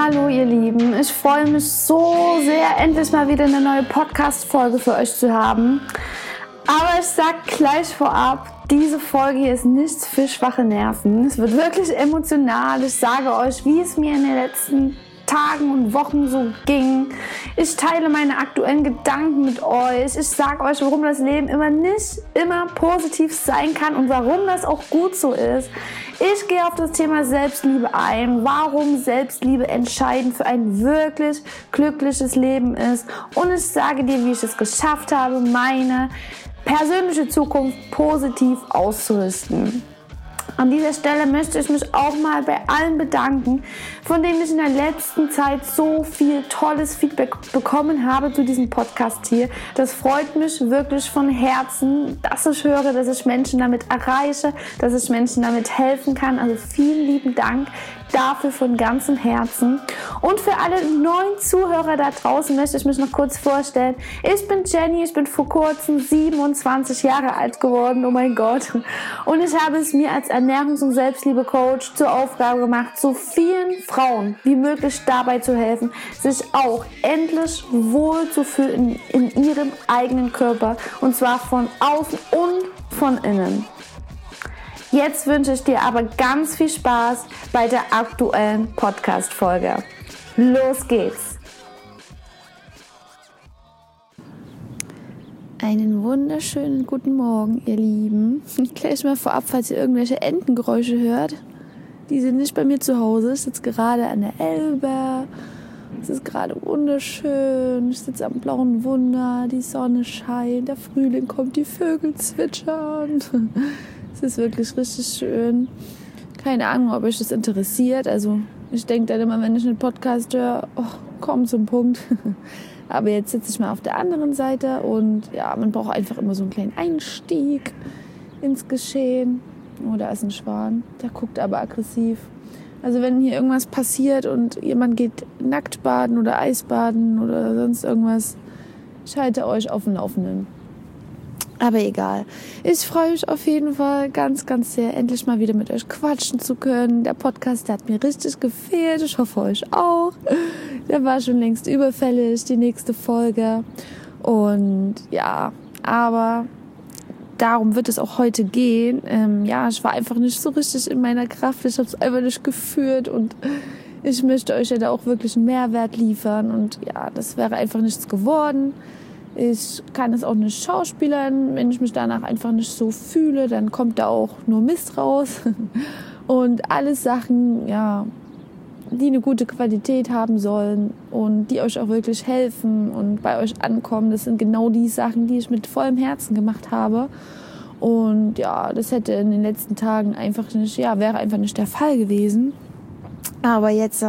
Hallo ihr Lieben, ich freue mich so sehr, endlich mal wieder eine neue Podcast-Folge für euch zu haben. Aber ich sag gleich vorab, diese Folge hier ist nichts für schwache Nerven. Es wird wirklich emotional. Ich sage euch, wie es mir in den letzten Tagen und Wochen so ging. Ich teile meine aktuellen Gedanken mit euch. Ich sage euch, warum das Leben nicht immer positiv sein kann und warum das auch gut so ist. Ich gehe auf das Thema Selbstliebe ein, warum Selbstliebe entscheidend für ein wirklich glückliches Leben ist. Und ich sage dir, wie ich es geschafft habe, meine persönliche Zukunft positiv auszurichten. An dieser Stelle möchte ich mich auch mal bei allen bedanken, von denen ich in der letzten Zeit so viel tolles Feedback bekommen habe zu diesem Podcast hier. Das freut mich wirklich von Herzen, dass ich höre, dass ich Menschen damit erreiche, dass ich Menschen damit helfen kann. Also vielen lieben Dank dafür von ganzem Herzen. Und für alle neuen Zuhörer da draußen möchte ich mich noch kurz vorstellen. Ich bin Jenny, ich bin vor kurzem 27 Jahre alt geworden, oh mein Gott. Und ich habe es mir als Ernährungs- und Selbstliebe-Coach zur Aufgabe gemacht, so vielen Frauen wie möglich dabei zu helfen, sich auch endlich wohl zu fühlen in ihrem eigenen Körper. Und zwar von außen und von innen. Jetzt wünsche ich dir aber ganz viel Spaß bei der aktuellen Podcast-Folge. Los geht's! Einen wunderschönen guten Morgen, ihr Lieben. Gleich mal vorab, falls ihr irgendwelche Entengeräusche hört. Die sind nicht bei mir zu Hause. Ich sitze gerade an der Elbe. Es ist gerade wunderschön. Ich sitze am blauen Wunder. Die Sonne scheint. Der Frühling kommt. Die Vögel zwitschern. Es ist wirklich richtig schön. Keine Ahnung, ob euch das interessiert. Also ich denke dann immer, wenn ich einen Podcast höre, komm zum Punkt. Aber jetzt sitze ich mal auf der anderen Seite und ja, man braucht einfach immer so einen kleinen Einstieg ins Geschehen. Oh, da ist ein Schwan, der guckt aber aggressiv. Also wenn hier irgendwas passiert und jemand geht nackt baden oder Eisbaden oder sonst irgendwas, ich halte euch auf dem Laufenden. Aber egal. Ich freue mich auf jeden Fall ganz, ganz sehr, endlich mal wieder mit euch quatschen zu können. Der Podcast, der hat mir richtig gefehlt. Ich hoffe, euch auch. Der war schon längst überfällig, die nächste Folge. Und ja, aber darum wird es auch heute gehen. Ich war einfach nicht so richtig in meiner Kraft. Ich habe es einfach nicht gefühlt und ich möchte euch ja da auch wirklich einen Mehrwert liefern. Und ja, das wäre einfach nichts geworden. Ich kann es auch nicht schauspielern. Wenn ich mich danach einfach nicht so fühle, dann kommt da auch nur Mist raus. Und alles Sachen, ja, die eine gute Qualität haben sollen und die euch auch wirklich helfen und bei euch ankommen. Das sind genau die Sachen, die ich mit vollem Herzen gemacht habe. Und ja, das hätte in den letzten Tagen wäre einfach nicht der Fall gewesen. Aber jetzt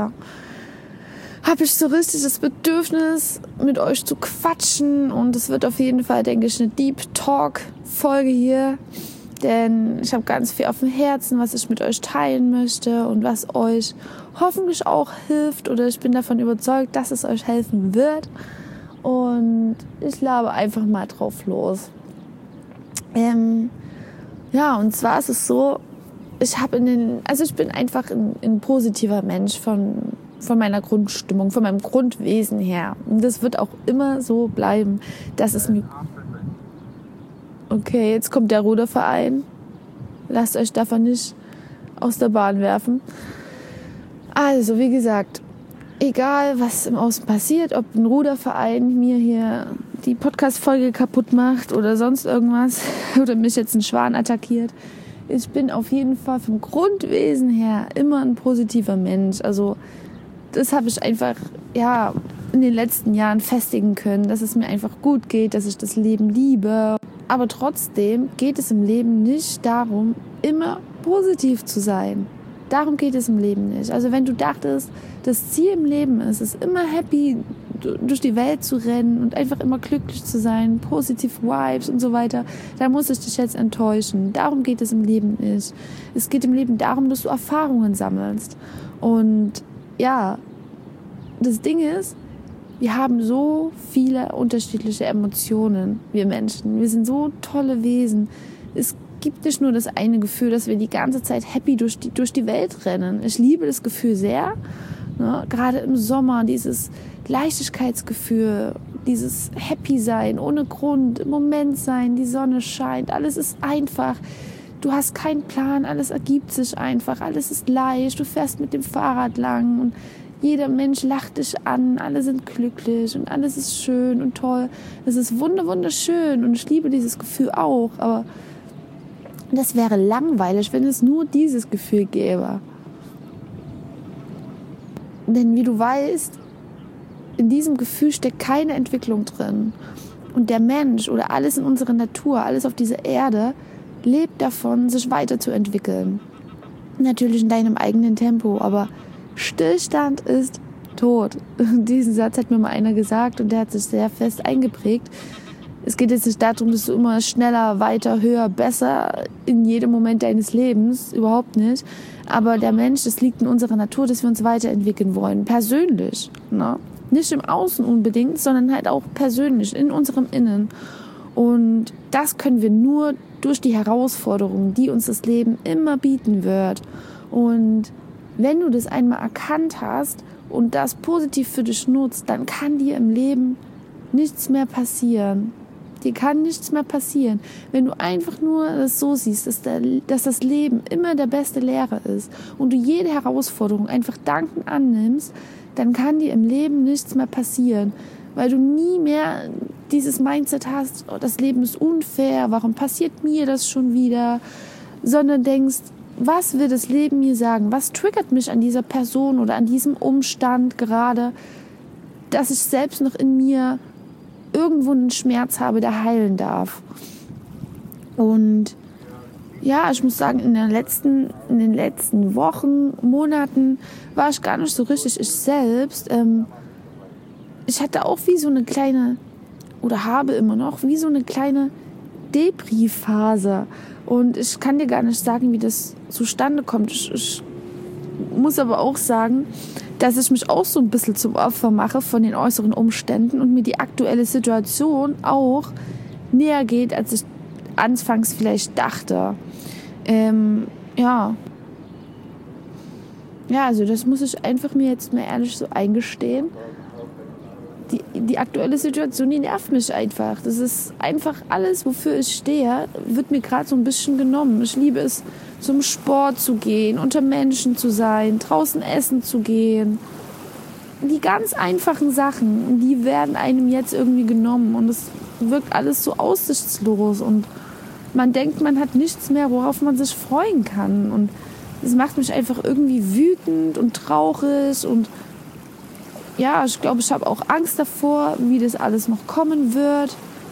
habe ich so richtig das Bedürfnis, mit euch zu quatschen. Und es wird auf jeden Fall, denke ich, eine Deep Talk-Folge hier. Denn ich habe ganz viel auf dem Herzen, was ich mit euch teilen möchte und was euch hoffentlich auch hilft. Oder ich bin davon überzeugt, dass es euch helfen wird. Und ich labe einfach mal drauf los. Und zwar ist es so, ich bin einfach ein positiver Mensch von meiner Grundstimmung, von meinem Grundwesen her. Und das wird auch immer so bleiben, dass es mir... Okay, jetzt kommt der Ruderverein. Lasst euch davon nicht aus der Bahn werfen. Also, wie gesagt, egal was im Außen passiert, ob ein Ruderverein mir hier die Podcast-Folge kaputt macht oder sonst irgendwas oder mich jetzt ein Schwan attackiert, ich bin auf jeden Fall vom Grundwesen her immer ein positiver Mensch. Also, das habe ich einfach, in den letzten Jahren festigen können, dass es mir einfach gut geht, dass ich das Leben liebe. Aber trotzdem geht es im Leben nicht darum, immer positiv zu sein. Darum geht es im Leben nicht. Also wenn du dachtest, das Ziel im Leben ist es immer happy durch die Welt zu rennen und einfach immer glücklich zu sein, positive Vibes und so weiter, dann muss ich dich jetzt enttäuschen. Darum geht es im Leben nicht. Es geht im Leben darum, dass du Erfahrungen sammelst. Und ja, das Ding ist, wir haben so viele unterschiedliche Emotionen, wir Menschen. Wir sind so tolle Wesen. Es gibt nicht nur das eine Gefühl, dass wir die ganze Zeit happy durch die Welt rennen. Ich liebe das Gefühl sehr Ne? Gerade im Sommer, dieses Leichtigkeitsgefühl, dieses Happy sein, ohne Grund, im Moment sein, die Sonne scheint, alles ist einfach. Du hast keinen Plan, alles ergibt sich einfach, alles ist leicht, du fährst mit dem Fahrrad lang und jeder Mensch lacht dich an, alle sind glücklich und alles ist schön und toll. Es ist wunderschön und ich liebe dieses Gefühl auch, aber das wäre langweilig, wenn es nur dieses Gefühl gäbe. Denn wie du weißt, in diesem Gefühl steckt keine Entwicklung drin. Und der Mensch oder alles in unserer Natur, alles auf dieser Erde, lebt davon, sich weiterzuentwickeln. Natürlich in deinem eigenen Tempo, aber Stillstand ist tot. Diesen Satz hat mir mal einer gesagt und der hat sich sehr fest eingeprägt. Es geht jetzt nicht darum, dass du immer schneller, weiter, höher, besser in jedem Moment deines Lebens, überhaupt nicht. Aber der Mensch, das liegt in unserer Natur, dass wir uns weiterentwickeln wollen, persönlich. Ne? Nicht im Außen unbedingt, sondern halt auch persönlich, in unserem Innen. Und das können wir nur durch die Herausforderungen, die uns das Leben immer bieten wird. Und wenn du das einmal erkannt hast und das positiv für dich nutzt, dann kann dir im Leben nichts mehr passieren. Dir kann nichts mehr passieren. Wenn du einfach nur das so siehst, dass das Leben immer der beste Lehrer ist und du jede Herausforderung einfach dankend annimmst, dann kann dir im Leben nichts mehr passieren, weil du nie mehr dieses Mindset hast, oh, das Leben ist unfair, warum passiert mir das schon wieder, sondern denkst, was will das Leben mir sagen? Was triggert mich an dieser Person oder an diesem Umstand gerade, dass ich selbst noch in mir irgendwo einen Schmerz habe, der heilen darf? Und ja, ich muss sagen, in den letzten Wochen, Monaten war ich gar nicht so richtig ich selbst. Ich hatte auch wie so eine kleine, oder habe immer noch, wie so eine kleine Depri-Phase. Und ich kann dir gar nicht sagen, wie das zustande kommt. Ich muss aber auch sagen, dass ich mich auch so ein bisschen zum Opfer mache von den äußeren Umständen und mir die aktuelle Situation auch näher geht, als ich anfangs vielleicht dachte. Ja, also das muss ich einfach mir jetzt mal ehrlich so eingestehen. Die aktuelle Situation, die nervt mich einfach. Das ist einfach alles, wofür ich stehe, wird mir gerade so ein bisschen genommen. Ich liebe es, zum Sport zu gehen, unter Menschen zu sein, draußen essen zu gehen. Die ganz einfachen Sachen, die werden einem jetzt irgendwie genommen und es wirkt alles so aussichtslos und man denkt, man hat nichts mehr, worauf man sich freuen kann. Und es macht mich einfach irgendwie wütend und traurig und ja, ich glaube, ich habe auch Angst davor, wie das alles noch kommen wird.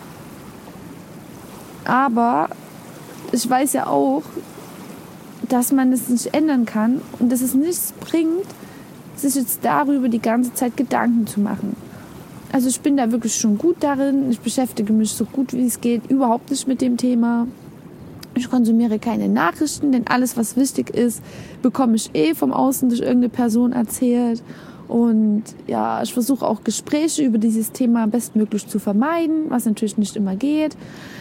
Aber ich weiß ja auch, dass man das nicht ändern kann und dass es nichts bringt, sich jetzt darüber die ganze Zeit Gedanken zu machen. Also ich bin da wirklich schon gut darin. Ich beschäftige mich so gut wie es geht überhaupt nicht mit dem Thema. Ich konsumiere keine Nachrichten, denn alles, was wichtig ist, bekomme ich vom Außen durch irgendeine Person erzählt. Und ja, ich versuche auch Gespräche über dieses Thema bestmöglich zu vermeiden, was natürlich nicht immer geht.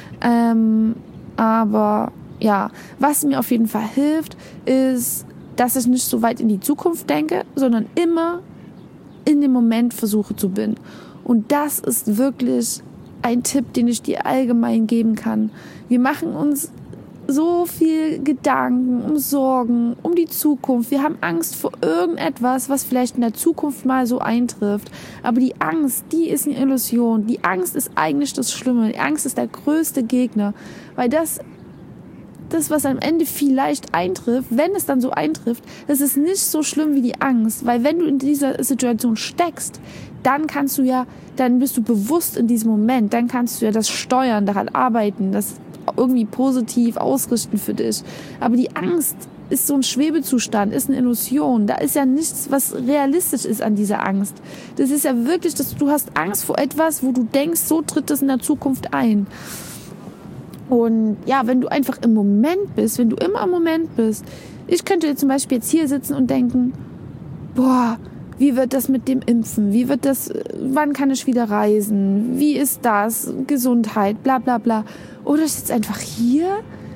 Aber ja, was mir auf jeden Fall hilft, ist, dass ich nicht so weit in die Zukunft denke, sondern immer in dem Moment versuche zu bin. Und das ist wirklich ein Tipp, den ich dir allgemein geben kann. Wir machen uns so viel Gedanken, um Sorgen, um die Zukunft. Wir haben Angst vor irgendetwas, was vielleicht in der Zukunft mal so eintrifft. Aber die Angst, die ist eine Illusion. Die Angst ist eigentlich das Schlimme. Die Angst ist der größte Gegner. Weil das, was am Ende vielleicht eintrifft, wenn es dann so eintrifft, das ist nicht so schlimm wie die Angst. Weil wenn du in dieser Situation steckst, dann bist du bewusst in diesem Moment. Dann kannst du ja das steuern, daran arbeiten, das irgendwie positiv ausrichten für dich. Aber die Angst ist so ein Schwebezustand, ist eine Illusion. Da ist ja nichts, was realistisch ist an dieser Angst. Das ist ja wirklich, dass du hast Angst vor etwas, wo du denkst, so tritt das in der Zukunft ein. Und ja, wenn du einfach im Moment bist, wenn du immer im Moment bist, ich könnte jetzt zum Beispiel jetzt hier sitzen und denken, boah, wie wird das mit dem Impfen? Wann kann ich wieder reisen? Wie ist das? Gesundheit, bla bla bla. Oder ich sitze einfach hier,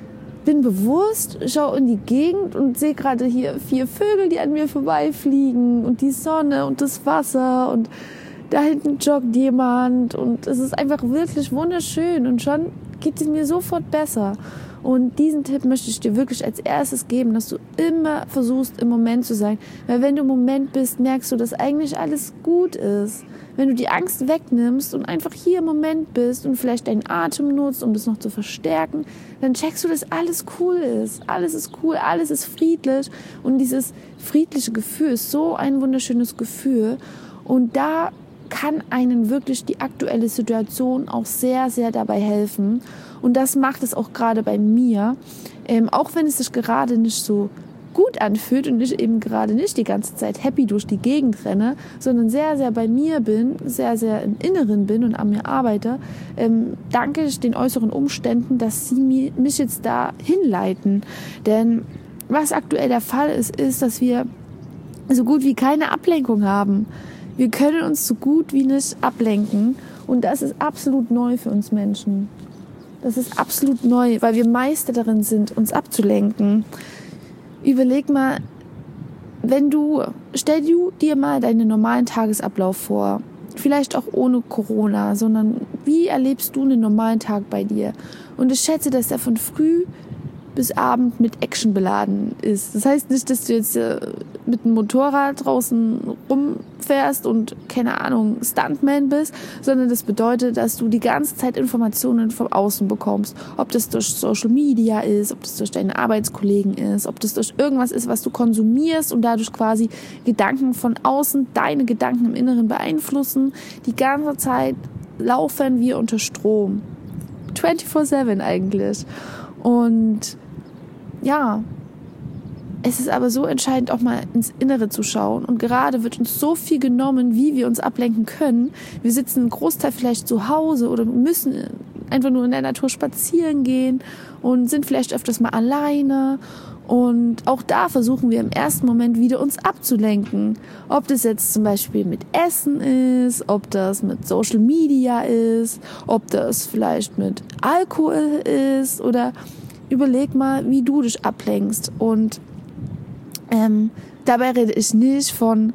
bin bewusst, schaue in die Gegend und sehe gerade hier 4 Vögel, die an mir vorbeifliegen und die Sonne und das Wasser und da hinten joggt jemand und es ist einfach wirklich wunderschön und schon geht es mir sofort besser. Und diesen Tipp möchte ich dir wirklich als erstes geben, dass du immer versuchst, im Moment zu sein. Weil wenn du im Moment bist, merkst du, dass eigentlich alles gut ist. Wenn du die Angst wegnimmst und einfach hier im Moment bist und vielleicht deinen Atem nutzt, um das noch zu verstärken, dann checkst du, dass alles cool ist. Alles ist cool, alles ist friedlich. Und dieses friedliche Gefühl ist so ein wunderschönes Gefühl. Und da kann einen wirklich die aktuelle Situation auch sehr, sehr dabei helfen. Und das macht es auch gerade bei mir. Auch wenn es sich gerade nicht so gut anfühlt und ich eben gerade nicht die ganze Zeit happy durch die Gegend renne, sondern sehr, sehr bei mir bin, sehr, sehr im Inneren bin und an mir arbeite, danke ich den äußeren Umständen, dass sie mich jetzt da hinleiten. Denn was aktuell der Fall ist, ist, dass wir so gut wie keine Ablenkung haben. Wir können uns so gut wie nicht ablenken und das ist absolut neu für uns Menschen. Das ist absolut neu, weil wir Meister darin sind, uns abzulenken. Überleg mal, stell dir mal deinen normalen Tagesablauf vor. Vielleicht auch ohne Corona, sondern wie erlebst du einen normalen Tag bei dir? Und ich schätze, dass der von früh bis Abend mit Action beladen ist. Das heißt nicht, dass du jetzt mit dem Motorrad draußen rumfährst und, keine Ahnung, Stuntman bist, sondern das bedeutet, dass du die ganze Zeit Informationen vom Außen bekommst. Ob das durch Social Media ist, ob das durch deine Arbeitskollegen ist, ob das durch irgendwas ist, was du konsumierst und dadurch quasi Gedanken von außen, deine Gedanken im Inneren beeinflussen. Die ganze Zeit laufen wir unter Strom. 24/7 eigentlich. Und ja, es ist aber so entscheidend, auch mal ins Innere zu schauen. Und gerade wird uns so viel genommen, wie wir uns ablenken können. Wir sitzen einen Großteil vielleicht zu Hause oder müssen einfach nur in der Natur spazieren gehen und sind vielleicht öfters mal alleine. Und auch da versuchen wir im ersten Moment wieder uns abzulenken. Ob das jetzt zum Beispiel mit Essen ist, ob das mit Social Media ist, ob das vielleicht mit Alkohol ist oder überleg mal, wie du dich ablenkst. Und dabei rede ich nicht von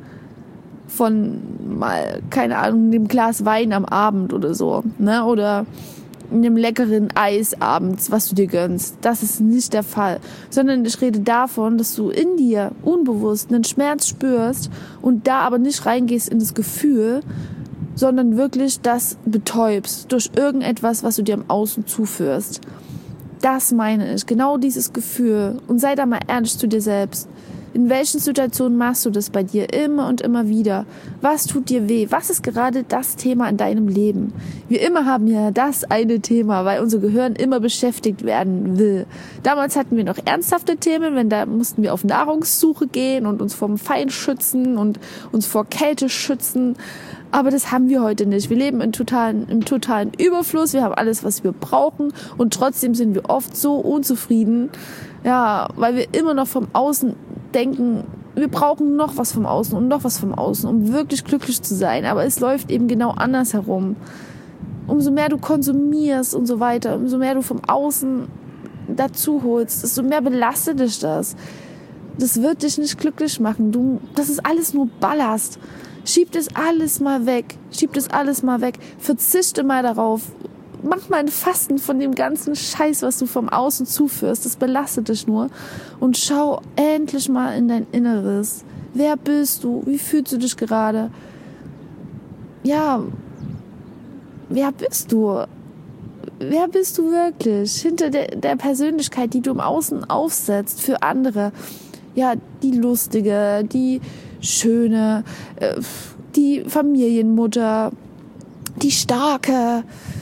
mal, keine Ahnung, einem Glas Wein am Abend oder so, ne? Oder einem leckeren Eis abends, was du dir gönnst. Das ist nicht der Fall. Sondern ich rede davon, dass du in dir unbewusst einen Schmerz spürst und da aber nicht reingehst in das Gefühl, sondern wirklich das betäubst durch irgendetwas, was du dir im Außen zuführst. Das meine ich, genau dieses Gefühl. Und sei da mal ehrlich zu dir selbst. In welchen Situationen machst du das bei dir immer und immer wieder? Was tut dir weh? Was ist gerade das Thema in deinem Leben? Wir immer haben ja das eine Thema, weil unser Gehirn immer beschäftigt werden will. Damals hatten wir noch ernsthafte Themen, da mussten wir auf Nahrungssuche gehen und uns vom Feind schützen und uns vor Kälte schützen. Aber das haben wir heute nicht. Wir leben im totalen Überfluss. Wir haben alles, was wir brauchen. Und trotzdem sind wir oft so unzufrieden, ja, weil wir immer noch vom Außen denken, wir brauchen noch was vom Außen und noch was vom Außen, um wirklich glücklich zu sein. Aber es läuft eben genau andersherum. Umso mehr du konsumierst und so weiter, umso mehr du vom Außen dazu holst, desto mehr belastet dich das. Das wird dich nicht glücklich machen. Das ist alles nur Ballast. Schieb das alles mal weg. Verzichte mal darauf. Mach mal ein Fasten von dem ganzen Scheiß, was du vom Außen zuführst. Das belastet dich nur. Und schau endlich mal in dein Inneres. Wer bist du? Wie fühlst du dich gerade? Ja, wer bist du? Wer bist du wirklich? Hinter der Persönlichkeit, die du im Außen aufsetzt für andere. Ja, die lustige, die schöne, die Familienmutter, die starke.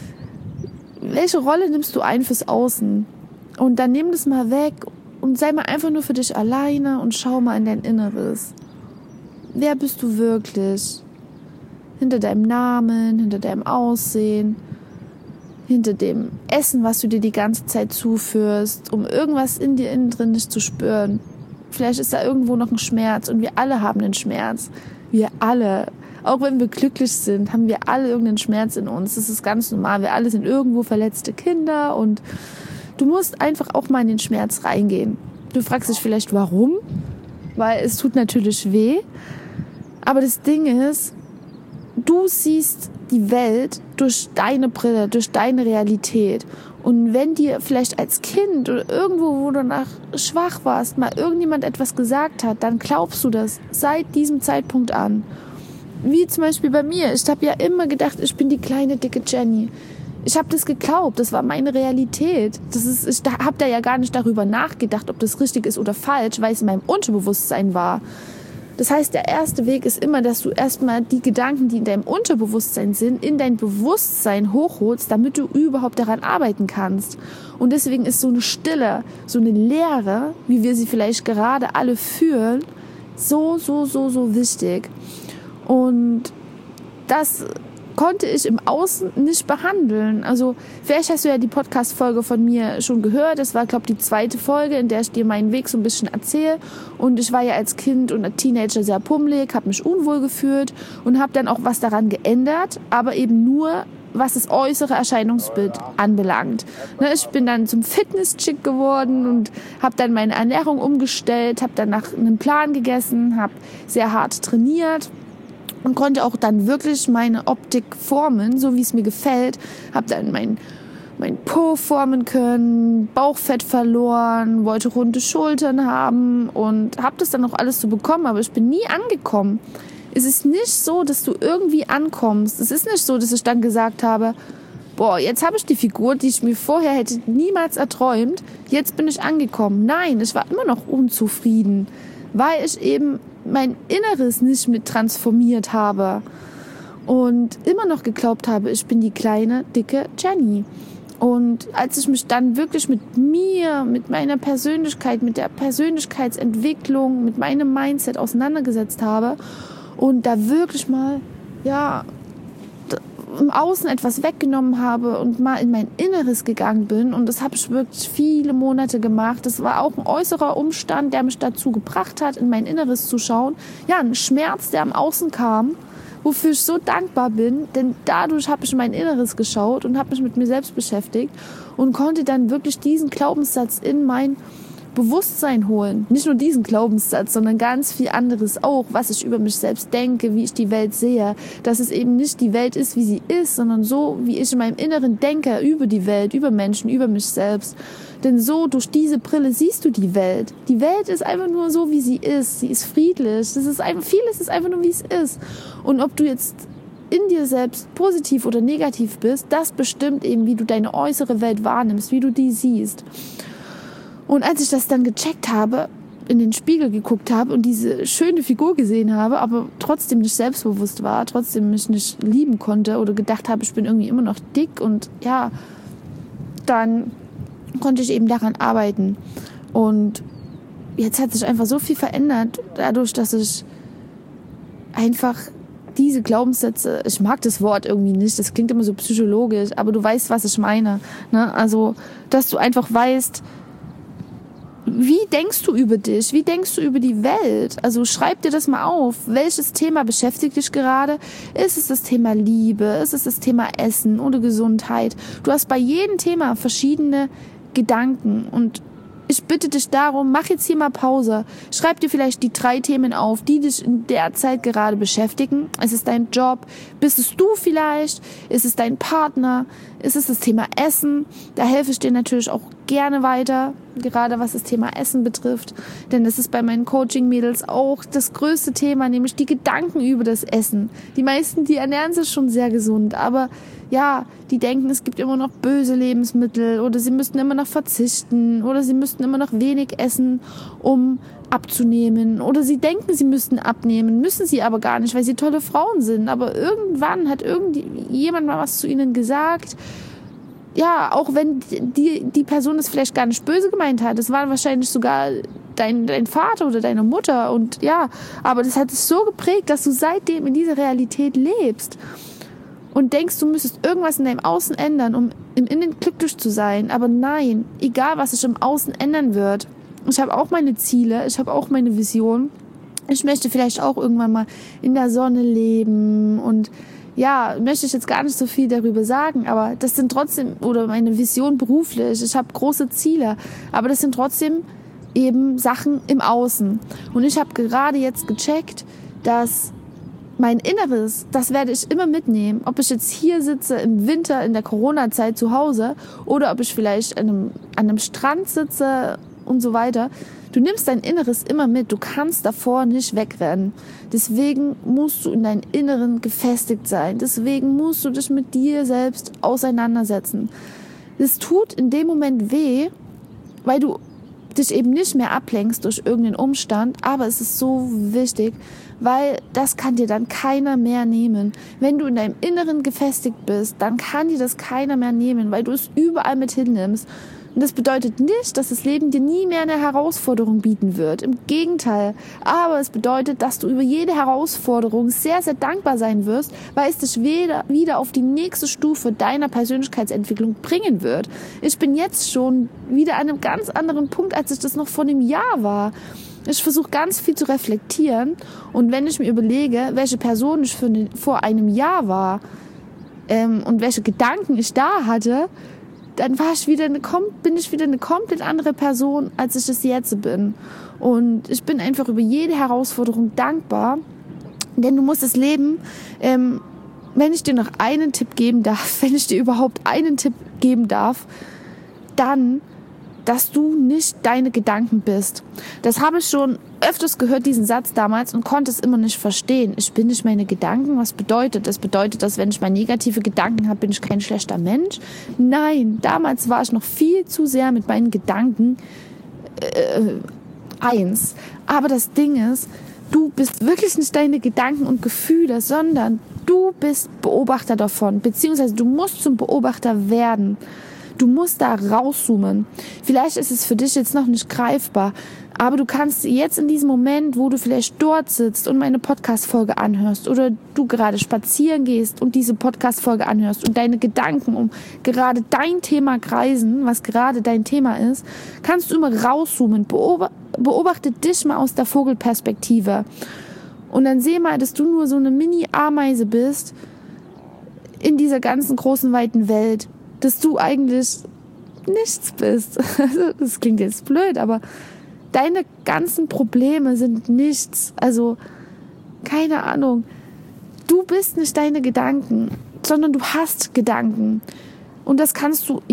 Welche Rolle nimmst du ein fürs Außen? Und dann nimm das mal weg und sei mal einfach nur für dich alleine und schau mal in dein Inneres. Wer bist du wirklich? Hinter deinem Namen, hinter deinem Aussehen, hinter dem Essen, was du dir die ganze Zeit zuführst, um irgendwas in dir innen drin nicht zu spüren. Vielleicht ist da irgendwo noch ein Schmerz und wir alle haben einen Schmerz. Wir alle. Auch wenn wir glücklich sind, haben wir alle irgendeinen Schmerz in uns. Das ist ganz normal. Wir alle sind irgendwo verletzte Kinder und du musst einfach auch mal in den Schmerz reingehen. Du fragst dich vielleicht, warum? Weil es tut natürlich weh. Aber das Ding ist, du siehst die Welt durch deine Brille, durch deine Realität. Und wenn dir vielleicht als Kind oder irgendwo, wo du nach schwach warst, mal irgendjemand etwas gesagt hat, dann glaubst du das seit diesem Zeitpunkt an. Wie zum Beispiel bei mir. Ich habe ja immer gedacht, ich bin die kleine, dicke Jenny. Ich habe das geglaubt, das war meine Realität. Ich habe da ja gar nicht darüber nachgedacht, ob das richtig ist oder falsch, weil es in meinem Unterbewusstsein war. Das heißt, der erste Weg ist immer, dass du erstmal die Gedanken, die in deinem Unterbewusstsein sind, in dein Bewusstsein hochholst, damit du überhaupt daran arbeiten kannst. Und deswegen ist so eine Stille, so eine Leere, wie wir sie vielleicht gerade alle fühlen, so wichtig. Und das konnte ich im Außen nicht behandeln. Also vielleicht hast du ja die Podcast-Folge von mir schon gehört. Das war, glaube ich, die 2. Folge, in der ich dir meinen Weg so ein bisschen erzähle. Und ich war ja als Kind und als Teenager sehr pummelig, habe mich unwohl gefühlt und habe dann auch was daran geändert, aber eben nur, was das äußere Erscheinungsbild anbelangt. Ich bin dann zum Fitness-Chick geworden und habe dann meine Ernährung umgestellt, habe dann nach einem Plan gegessen, habe sehr hart trainiert und konnte auch dann wirklich meine Optik formen, so wie es mir gefällt. Habe dann mein Po formen können, Bauchfett verloren, wollte runde Schultern haben und habe das dann auch alles so bekommen, aber ich bin nie angekommen. Es ist nicht so, dass du irgendwie ankommst. Es ist nicht so, dass ich dann gesagt habe, boah, jetzt habe ich die Figur, die ich mir vorher hätte niemals erträumt, jetzt bin ich angekommen. Nein, ich war immer noch unzufrieden, weil ich eben mein Inneres nicht mit transformiert habe und immer noch geglaubt habe, ich bin die kleine, dicke Jenny. Und als ich mich dann wirklich mit mir, mit meiner Persönlichkeit, mit der Persönlichkeitsentwicklung, mit meinem Mindset auseinandergesetzt habe und da wirklich mal, ja, im Außen etwas weggenommen habe und mal in mein Inneres gegangen bin, und das habe ich wirklich viele Monate gemacht. Das war auch ein äußerer Umstand, der mich dazu gebracht hat, in mein Inneres zu schauen. Ja, ein Schmerz, der am Außen kam, wofür ich so dankbar bin, denn dadurch habe ich in mein Inneres geschaut und habe mich mit mir selbst beschäftigt und konnte dann wirklich diesen Glaubenssatz in mein Bewusstsein holen. Nicht nur diesen Glaubenssatz, sondern ganz viel anderes auch, was ich über mich selbst denke, wie ich die Welt sehe, dass es eben nicht die Welt ist, wie sie ist, sondern so, wie ich in meinem Inneren denke über die Welt, über Menschen, über mich selbst. Denn so, durch diese Brille siehst du die Welt. Die Welt ist einfach nur so, wie sie ist. Sie ist friedlich. Vieles ist einfach nur, wie es ist. Und ob du jetzt in dir selbst positiv oder negativ bist, das bestimmt eben, wie du deine äußere Welt wahrnimmst, wie du die siehst. Und als ich das dann gecheckt habe, in den Spiegel geguckt habe und diese schöne Figur gesehen habe, aber trotzdem nicht selbstbewusst war, trotzdem mich nicht lieben konnte oder gedacht habe, ich bin irgendwie immer noch dick, und ja, dann konnte ich eben daran arbeiten. Und jetzt hat sich einfach so viel verändert, dadurch, dass ich einfach diese Glaubenssätze, ich mag das Wort irgendwie nicht, das klingt immer so psychologisch, aber du weißt, was ich meine, ne? Also, dass du einfach weißt, wie denkst du über dich? Wie denkst du über die Welt? Also schreib dir das mal auf. Welches Thema beschäftigt dich gerade? Ist es das Thema Liebe? Ist es das Thema Essen oder Gesundheit? Du hast bei jedem Thema verschiedene Gedanken, und ich bitte dich darum, mach jetzt hier mal Pause. Schreib dir vielleicht die 3 Themen auf, die dich in der Zeit gerade beschäftigen. Ist es dein Job? Bist es du vielleicht? Ist es dein Partner? Ist es das Thema Essen? Da helfe ich dir natürlich auch gerne weiter, gerade was das Thema Essen betrifft. Denn das ist bei meinen Coaching-Mädels auch das größte Thema, nämlich die Gedanken über das Essen. Die meisten, die ernähren sich schon sehr gesund, aber ja, die denken, es gibt immer noch böse Lebensmittel oder sie müssten immer noch verzichten oder sie müssten immer noch wenig essen, um abzunehmen, oder sie denken, sie müssten abnehmen, müssen sie aber gar nicht, weil sie tolle Frauen sind, aber irgendwann hat irgendjemand mal was zu ihnen gesagt. Ja, auch wenn die Person es vielleicht gar nicht böse gemeint hat, es war wahrscheinlich sogar dein Vater oder deine Mutter, und ja, aber das hat dich so geprägt, dass du seitdem in dieser Realität lebst und denkst, du müsstest irgendwas in deinem Außen ändern, um im Innen glücklich zu sein. Aber nein, egal was sich im Außen ändern wird. Ich habe auch meine Ziele, ich habe auch meine Vision. Ich möchte vielleicht auch irgendwann mal in der Sonne leben und möchte ich jetzt gar nicht so viel darüber sagen, aber das sind trotzdem, oder meine Vision beruflich, ich habe große Ziele, aber das sind trotzdem eben Sachen im Außen. Und ich habe gerade jetzt gecheckt, dass mein Inneres, das werde ich immer mitnehmen, ob ich jetzt hier sitze im Winter in der Corona-Zeit zu Hause oder ob ich vielleicht an einem Strand sitze und so weiter. Du nimmst dein Inneres immer mit, du kannst davor nicht wegrennen. Deswegen musst du in deinem Inneren gefestigt sein. Deswegen musst du dich mit dir selbst auseinandersetzen. Es tut in dem Moment weh, weil du dich eben nicht mehr ablenkst durch irgendeinen Umstand, aber es ist so wichtig, weil das kann dir dann keiner mehr nehmen. Wenn du in deinem Inneren gefestigt bist, dann kann dir das keiner mehr nehmen, weil du es überall mit hinnimmst. Und das bedeutet nicht, dass das Leben dir nie mehr eine Herausforderung bieten wird. Im Gegenteil. Aber es bedeutet, dass du über jede Herausforderung sehr, sehr dankbar sein wirst, weil es dich wieder auf die nächste Stufe deiner Persönlichkeitsentwicklung bringen wird. Ich bin jetzt schon wieder an einem ganz anderen Punkt, als ich das noch vor einem Jahr war. Ich versuche ganz viel zu reflektieren. Und wenn ich mir überlege, welche Person ich vor einem Jahr war und welche Gedanken ich da hatte, dann bin ich wieder eine komplett andere Person, als ich es jetzt bin. Und ich bin einfach über jede Herausforderung dankbar, denn du musst das Leben, wenn ich dir noch einen Tipp geben darf, wenn ich dir überhaupt einen Tipp geben darf, dann, dass du nicht deine Gedanken bist. Das habe ich schon öfters gehört, diesen Satz damals, und konnte es immer nicht verstehen. Ich bin nicht meine Gedanken. Was bedeutet das? Bedeutet das, wenn ich mal negative Gedanken habe, bin ich kein schlechter Mensch? Nein, damals war ich noch viel zu sehr mit meinen Gedanken eins. Aber das Ding ist, du bist wirklich nicht deine Gedanken und Gefühle, sondern du bist Beobachter davon, beziehungsweise du musst zum Beobachter werden. Du musst da rauszoomen. Vielleicht ist es für dich jetzt noch nicht greifbar, aber du kannst jetzt in diesem Moment, wo du vielleicht dort sitzt und meine Podcast-Folge anhörst oder du gerade spazieren gehst und diese Podcast-Folge anhörst und deine Gedanken um gerade dein Thema kreisen, was gerade dein Thema ist, kannst du immer rauszoomen. Beobachte dich mal aus der Vogelperspektive und dann seh mal, dass du nur so eine Mini-Ameise bist in dieser ganzen großen, weiten Welt. Dass du eigentlich nichts bist. Also, das klingt jetzt blöd, aber deine ganzen Probleme sind nichts. Also, keine Ahnung. Du bist nicht deine Gedanken, sondern du hast Gedanken. Und das kannst du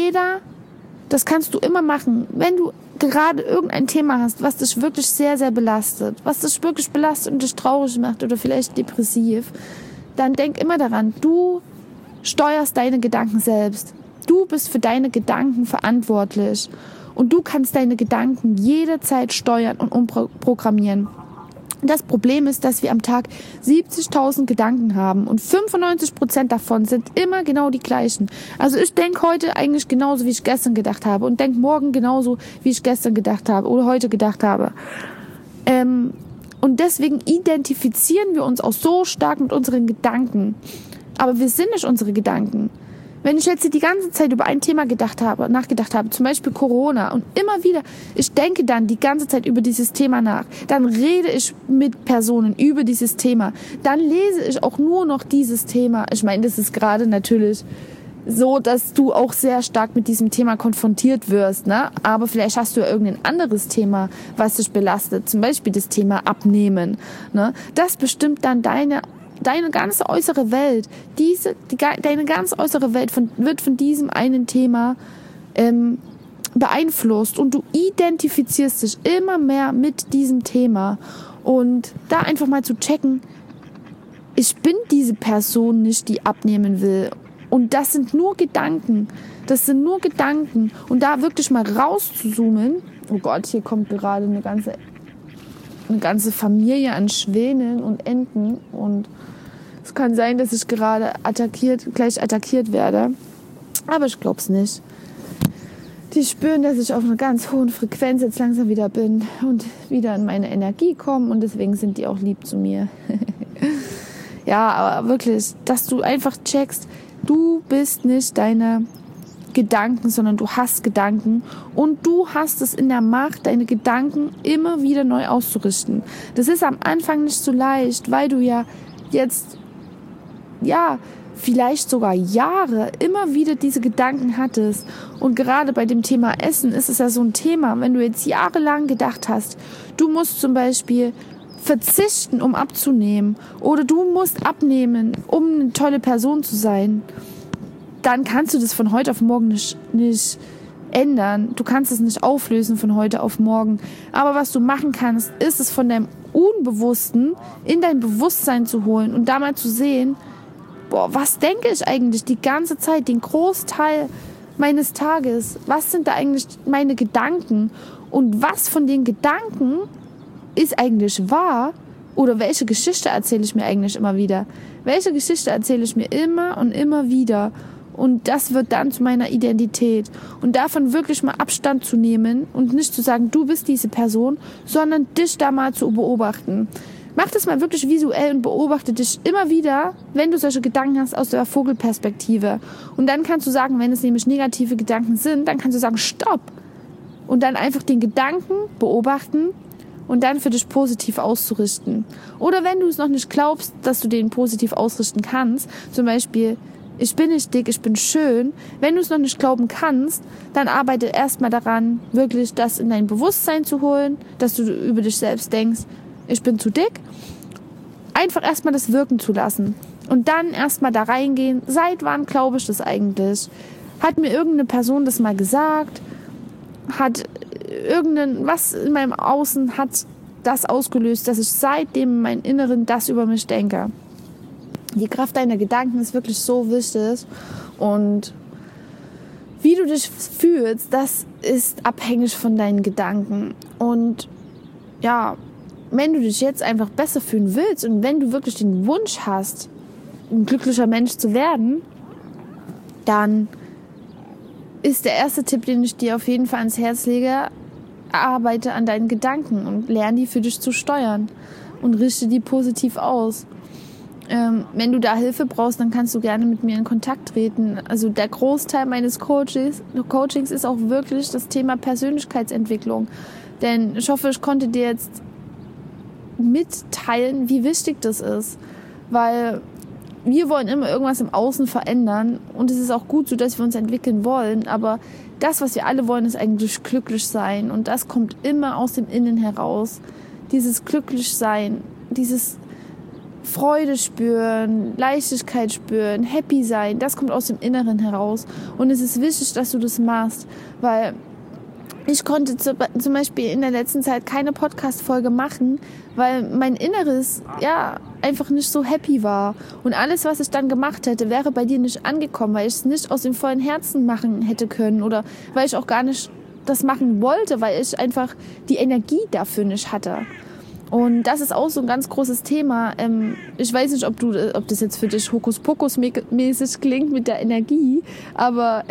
immer machen. Wenn du gerade irgendein Thema hast, was dich wirklich sehr, sehr belastet, und dich traurig macht oder vielleicht depressiv, dann denk immer daran, du steuerst deine Gedanken selbst. Du bist für deine Gedanken verantwortlich. Und du kannst deine Gedanken jederzeit steuern und umprogrammieren. Das Problem ist, dass wir am Tag 70.000 Gedanken haben und 95% davon sind immer genau die gleichen. Also ich denke heute eigentlich genauso, wie ich gestern gedacht habe und denke morgen genauso, wie ich gestern gedacht habe oder heute gedacht habe. Und deswegen identifizieren wir uns auch so stark mit unseren Gedanken. Aber wir sind nicht unsere Gedanken. Wenn ich jetzt die ganze Zeit über ein Thema nachgedacht habe, zum Beispiel Corona, und immer wieder, ich denke dann die ganze Zeit über dieses Thema nach, dann rede ich mit Personen über dieses Thema, dann lese ich auch nur noch dieses Thema. Ich meine, das ist gerade natürlich so, dass du auch sehr stark mit diesem Thema konfrontiert wirst, ne? Aber vielleicht hast du ja irgendein anderes Thema, was dich belastet, zum Beispiel das Thema Abnehmen, ne? Das bestimmt dann deine ganze äußere Welt, deine ganz äußere Welt wird von diesem einen Thema beeinflusst und du identifizierst dich immer mehr mit diesem Thema. Und da einfach mal zu checken, ich bin diese Person nicht, die abnehmen will. Und das sind nur Gedanken. Und da wirklich mal rauszuzoomen. Oh Gott, hier kommt gerade eine ganze Familie an Schwänen und Enten und es kann sein, dass ich gerade gleich attackiert werde, aber ich glaube es nicht. Die spüren, dass ich auf einer ganz hohen Frequenz jetzt langsam wieder bin und wieder in meine Energie komme und deswegen sind die auch lieb zu mir. Ja, aber wirklich, dass du einfach checkst, du bist nicht deine Gedanken, sondern du hast Gedanken und du hast es in der Macht, deine Gedanken immer wieder neu auszurichten. Das ist am Anfang nicht so leicht, weil du ja jetzt vielleicht sogar Jahre immer wieder diese Gedanken hattest. Und gerade bei dem Thema Essen ist es ja so ein Thema, wenn du jetzt jahrelang gedacht hast, du musst zum Beispiel verzichten, um abzunehmen, oder du musst abnehmen, um eine tolle Person zu sein, dann kannst du das von heute auf morgen nicht ändern. Du kannst es nicht auflösen von heute auf morgen. Aber was du machen kannst, ist es von deinem Unbewussten in dein Bewusstsein zu holen und da mal zu sehen, was denke ich eigentlich die ganze Zeit, den Großteil meines Tages? Was sind da eigentlich meine Gedanken? Und was von den Gedanken ist eigentlich wahr? Oder welche Geschichte erzähle ich mir eigentlich immer wieder? Welche Geschichte erzähle ich mir immer und immer wieder? Und das wird dann zu meiner Identität. Und davon wirklich mal Abstand zu nehmen und nicht zu sagen, du bist diese Person, sondern dich da mal zu beobachten. Mach das mal wirklich visuell und beobachte dich immer wieder, wenn du solche Gedanken hast, aus der Vogelperspektive. Und dann kannst du sagen, wenn es nämlich negative Gedanken sind, dann kannst du sagen, stopp. Und dann einfach den Gedanken beobachten und dann für dich positiv auszurichten. Oder wenn du es noch nicht glaubst, dass du den positiv ausrichten kannst, zum Beispiel, ich bin nicht dick, ich bin schön. Wenn du es noch nicht glauben kannst, dann arbeite erstmal daran, wirklich das in dein Bewusstsein zu holen, dass du über dich selbst denkst, ich bin zu dick. Einfach erstmal das wirken zu lassen. Und dann erstmal da reingehen, seit wann glaube ich das eigentlich? Hat mir irgendeine Person das mal gesagt? Was in meinem Außen hat das ausgelöst, dass ich seitdem in meinem Inneren das über mich denke? Die Kraft deiner Gedanken ist wirklich so wichtig. Und wie du dich fühlst, das ist abhängig von deinen Gedanken. Und ja, wenn du dich jetzt einfach besser fühlen willst und wenn du wirklich den Wunsch hast, ein glücklicher Mensch zu werden, dann ist der erste Tipp, den ich dir auf jeden Fall ans Herz lege, arbeite an deinen Gedanken und lerne die für dich zu steuern und richte die positiv aus. Wenn du da Hilfe brauchst, dann kannst du gerne mit mir in Kontakt treten. Also der Großteil meines Coachings ist auch wirklich das Thema Persönlichkeitsentwicklung. Denn ich hoffe, ich konnte dir jetzt mitteilen, wie wichtig das ist. Weil wir wollen immer irgendwas im Außen verändern und es ist auch gut so, dass wir uns entwickeln wollen, aber das, was wir alle wollen, ist eigentlich glücklich sein und das kommt immer aus dem Innen heraus. Dieses Glücklichsein, dieses Freude spüren, Leichtigkeit spüren, happy sein, das kommt aus dem Inneren heraus und es ist wichtig, dass du das machst, weil ich konnte zum Beispiel in der letzten Zeit keine Podcast-Folge machen, weil mein Inneres einfach nicht so happy war. Und alles, was ich dann gemacht hätte, wäre bei dir nicht angekommen, weil ich es nicht aus dem vollen Herzen machen hätte können oder weil ich auch gar nicht das machen wollte, weil ich einfach die Energie dafür nicht hatte. Und das ist auch so ein ganz großes Thema. Ich weiß nicht, ob das jetzt für dich Hokuspokus-mäßig klingt mit der Energie, aber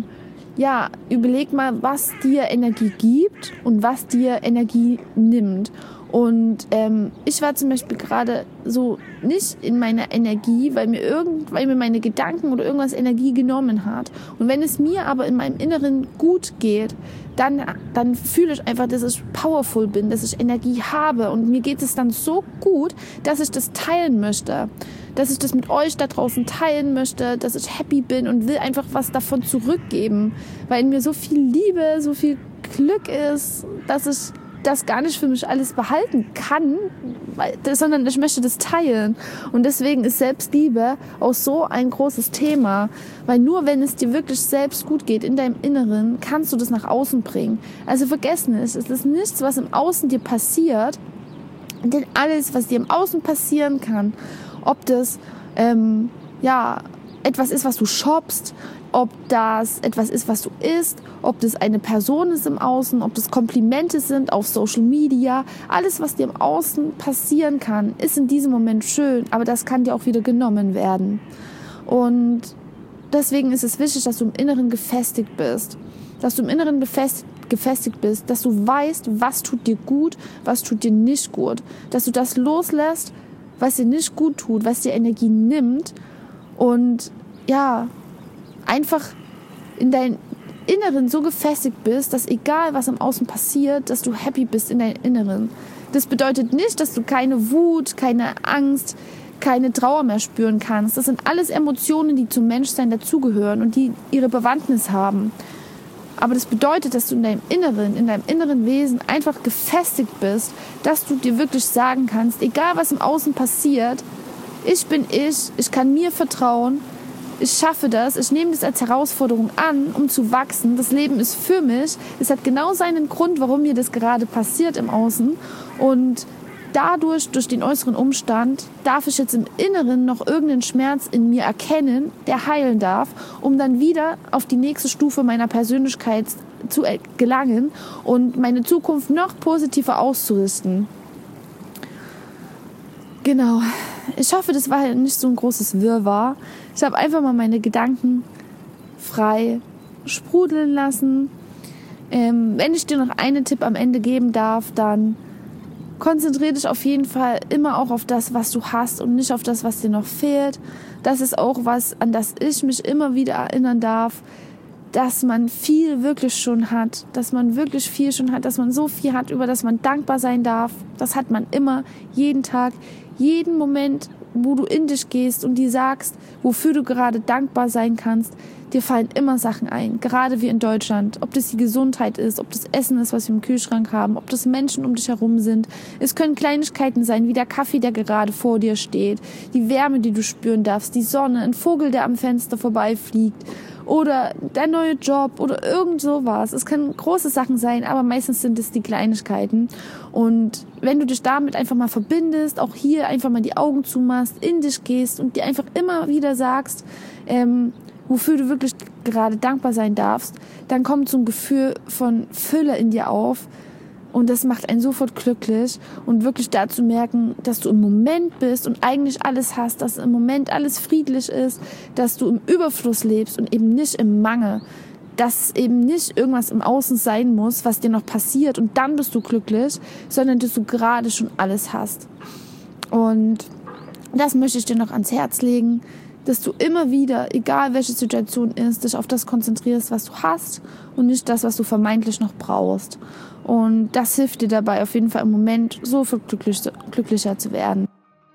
überleg mal, was dir Energie gibt und was dir Energie nimmt. Und ich war zum Beispiel gerade so nicht in meiner Energie, weil mir meine Gedanken oder irgendwas Energie genommen hat. Und wenn es mir aber in meinem Inneren gut geht, dann fühle ich einfach, dass ich powerful bin, dass ich Energie habe. Und mir geht es dann so gut, dass ich das teilen möchte. Dass ich das mit euch da draußen teilen möchte, dass ich happy bin und will einfach was davon zurückgeben. Weil in mir so viel Liebe, so viel Glück ist, dass ich das gar nicht für mich alles behalten kann, sondern ich möchte das teilen. Und deswegen ist Selbstliebe auch so ein großes Thema, weil nur wenn es dir wirklich selbst gut geht in deinem Inneren, kannst du das nach außen bringen. Also vergiss nicht, es ist nichts, was im Außen dir passiert, denn alles, was dir im Außen passieren kann, ob das etwas ist, was du shoppst, ob das etwas ist, was du isst, ob das eine Person ist im Außen, ob das Komplimente sind auf Social Media. Alles, was dir im Außen passieren kann, ist in diesem Moment schön, aber das kann dir auch wieder genommen werden. Und deswegen ist es wichtig, dass du im Inneren gefestigt bist. Dass du im Inneren gefestigt bist, dass du weißt, was tut dir gut, was tut dir nicht gut. Dass du das loslässt, was dir nicht gut tut, was dir Energie nimmt und einfach in deinem Inneren so gefestigt bist, dass egal was im Außen passiert, dass du happy bist in deinem Inneren. Das bedeutet nicht, dass du keine Wut, keine Angst, keine Trauer mehr spüren kannst. Das sind alles Emotionen, die zum Menschsein dazugehören und die ihre Bewandtnis haben. Aber das bedeutet, dass du in deinem inneren Wesen einfach gefestigt bist, dass du dir wirklich sagen kannst, egal was im Außen passiert, ich bin ich kann mir vertrauen, ich schaffe das, ich nehme das als Herausforderung an, um zu wachsen. Das Leben ist für mich, es hat genau seinen Grund, warum mir das gerade passiert im Außen. Und dadurch, durch den äußeren Umstand, darf ich jetzt im Inneren noch irgendeinen Schmerz in mir erkennen, der heilen darf, um dann wieder auf die nächste Stufe meiner Persönlichkeit zu gelangen und meine Zukunft noch positiver auszurichten. Genau. Ich hoffe, das war nicht so ein großes Wirrwarr. Ich habe einfach mal meine Gedanken frei sprudeln lassen. Wenn ich dir noch einen Tipp am Ende geben darf, dann konzentriere dich auf jeden Fall immer auch auf das, was du hast und nicht auf das, was dir noch fehlt. Das ist auch was, an das ich mich immer wieder erinnern darf, dass man viel wirklich schon hat, dass man wirklich viel schon hat, dass man so viel hat, über das man dankbar sein darf. Das hat man immer, jeden Tag, jeden Moment, wo du in dich gehst und dir sagst, wofür du gerade dankbar sein kannst. Dir fallen immer Sachen ein, gerade wie in Deutschland. Ob das die Gesundheit ist, ob das Essen ist, was wir im Kühlschrank haben, ob das Menschen um dich herum sind. Es können Kleinigkeiten sein, wie der Kaffee, der gerade vor dir steht, die Wärme, die du spüren darfst, die Sonne, ein Vogel, der am Fenster vorbeifliegt oder der neue Job oder irgend sowas. Es können große Sachen sein, aber meistens sind es die Kleinigkeiten. Und wenn du dich damit einfach mal verbindest, auch hier einfach mal die Augen zumachst, in dich gehst und dir einfach immer wieder sagst, wofür du wirklich gerade dankbar sein darfst, dann kommt so ein Gefühl von Fülle in dir auf und das macht einen sofort glücklich und wirklich da zu merken, dass du im Moment bist und eigentlich alles hast, dass im Moment alles friedlich ist, dass du im Überfluss lebst und eben nicht im Mangel, dass eben nicht irgendwas im Außen sein muss, was dir noch passiert und dann bist du glücklich, sondern dass du gerade schon alles hast. Und das möchte ich dir noch ans Herz legen, dass du immer wieder, egal welche Situation ist, dich auf das konzentrierst, was du hast und nicht das, was du vermeintlich noch brauchst. Und das hilft dir dabei auf jeden Fall im Moment so viel glücklicher zu werden.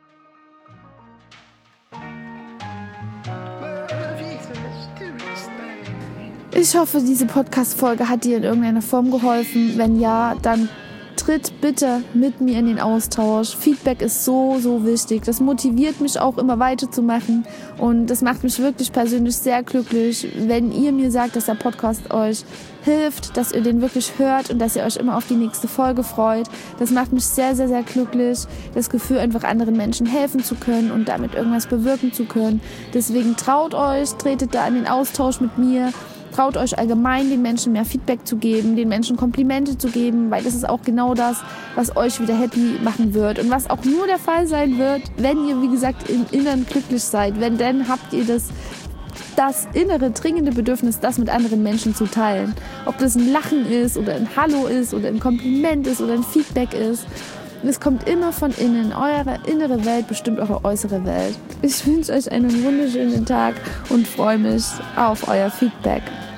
Ich hoffe, diese Podcast-Folge hat dir in irgendeiner Form geholfen. Wenn ja, dann tritt bitte mit mir in den Austausch. Feedback ist so, so wichtig. Das motiviert mich auch immer weiterzumachen und das macht mich wirklich persönlich sehr glücklich, wenn ihr mir sagt, dass der Podcast euch hilft, dass ihr den wirklich hört und dass ihr euch immer auf die nächste Folge freut. Das macht mich sehr, sehr, sehr glücklich. Das Gefühl, einfach anderen Menschen helfen zu können und damit irgendwas bewirken zu können. Deswegen traut euch, tretet da in den Austausch mit mir. Traut euch allgemein, den Menschen mehr Feedback zu geben, den Menschen Komplimente zu geben, weil das ist auch genau das, was euch wieder happy machen wird und was auch nur der Fall sein wird, wenn ihr, wie gesagt, im Inneren glücklich seid. Wenn dann habt ihr das innere, dringende Bedürfnis, das mit anderen Menschen zu teilen. Ob das ein Lachen ist oder ein Hallo ist oder ein Kompliment ist oder ein Feedback ist. Es kommt immer von innen. Eure innere Welt bestimmt eure äußere Welt. Ich wünsche euch einen wunderschönen Tag und freue mich auf euer Feedback.